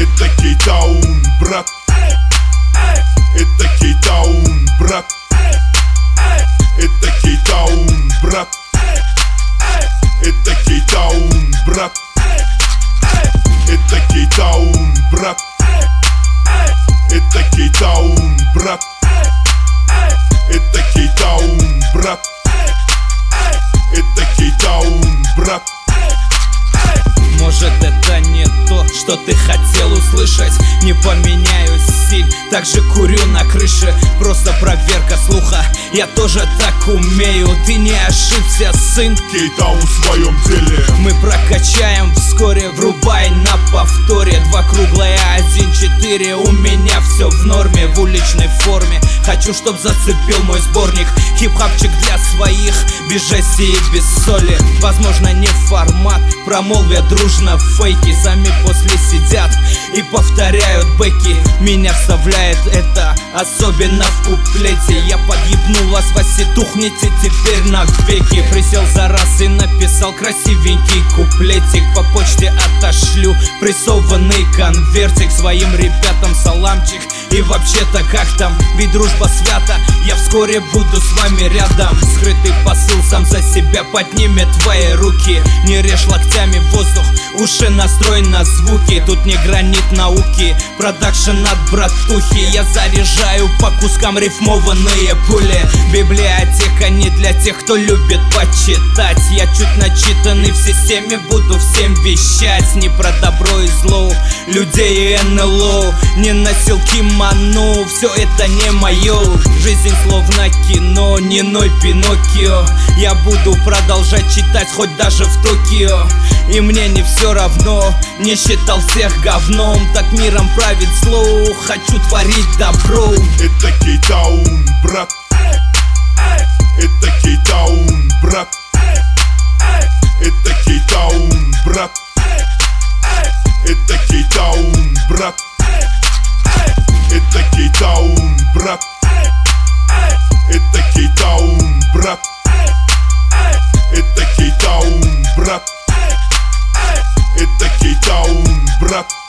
Это Кейтаун, брат. Это Кейтаун, брат. Это Кейтаун, брат. Это Кейтаун, брат. Это Кейтаун, брат. Это Кейтаун, брат. Это Кейтаун, брат. Это Кейтаун, брат. Может, это не то, что ты хотел услышать. Не поменяю стиль, так же курю на крыше. Просто проверка слуха, я тоже так умею. Ты не ошибся, сын. Кейтаун в своем деле. Мы прокачаем вскоре, врубай на повторе. 2 круглая, 1-4. У меня все в норме, в уличной форме. Хочу, чтоб зацепил мой сборник. Хип-хапчик для своих, без жести и без соли. Возможно, не формат, промолвят дружно фейки. Сами после сидят и повторяют бэки. Меня вставляет это, особенно в куплете. Я подъебну вас, Васи, тухните теперь навеки. Присел за раз и написал красивенький куплетик. По почте отошлю прессованный конвертик. Своим ребятам саламчик. И вообще-то как там, ведь дружба свята. Я вскоре буду с вами рядом. Скрытый посыл сам за себя поднимет твои руки. Не режь локтями воздух, уши настрой на звуки. Тут не гранит науки, продакшн от братухи. Я заряжаю по кускам рифмованные пули. Библиотека не для тех, кто любит почитать. Я чуть начитанный в системе, буду всем вещать. Не про добро и зло, людей и НЛО. Не носил кимоно, все это не мое. Жизнь словно кино, не ной Пиноккио. Я буду продолжать читать, хоть даже в Токио. И мне не все равно, не считал всех говном. Так миром правит зло, хочу творить добро. Это Кейтаун, брат. Это Кейтаун, брат. Это Кейтаун, брат. Это Кейтаун, брат. Это Кейтаун, брат. Это Кейтаун, брат. Это Кейтаун, брат. Это Кейтаун, брат.